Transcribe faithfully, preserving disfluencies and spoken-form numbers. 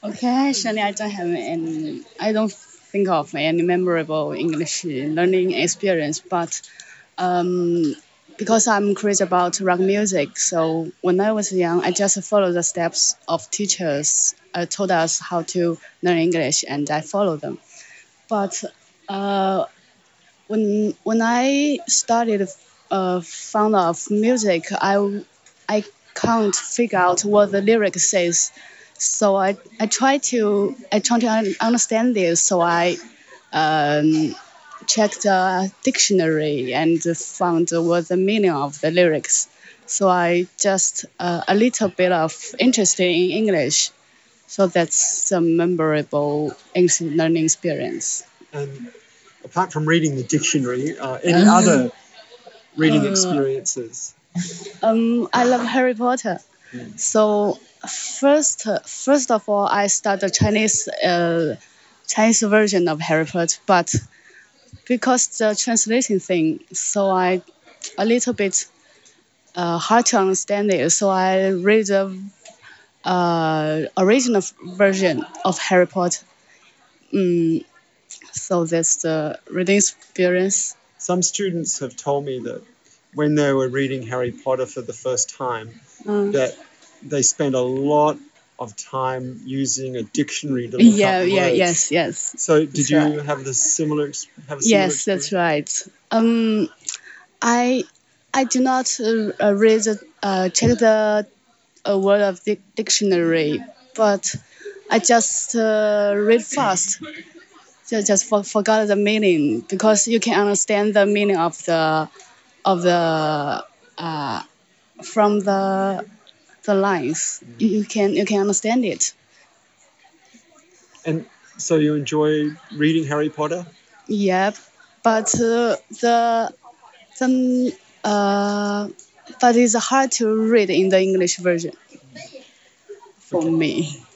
Okay, actually, I don't have any. I don't think of any memorable English learning experience, but um, because I'm crazy about rock music, so when I was young, I just followed the steps of teachers uh, told us how to learn English, and I follow them. But uh, when when I started uh, found of music, I I can't figure out what the lyric says. So I, I try to I try to un- understand this. So I um, checked the dictionary and found what the meaning of the lyrics. So I just uh, a little bit of interest in English. So that's a memorable English learning experience. And apart from reading the dictionary, uh, any other reading Uh, experiences? um, I love Harry Potter. Mm. So first, first of all, I start the Chinese uh, Chinese version of Harry Potter, but because the translation thing, so I a little bit uh, hard to understand it. So I read the uh, original version of Harry Potter. Mm, so that's the reading experience. Some students have told me that when they were reading Harry Potter for the first time, Uh, that they spent a lot of time using a dictionary to look up yeah, yeah, words. yes, yes. So, did That's right. you have the similar ex- have a similar Yes, that's experience? right. Um, I I do not uh, uh, read the, uh, check the uh, word of the dictionary, but I just uh, read fast. Just, just for, forgot the meaning because you can understand the meaning of the of the uh, from the the lines. You, you can you can understand it. And so, you enjoy reading Harry Potter? Yep, but uh, the the uh, but it's hard to read in the English version for Okay. me.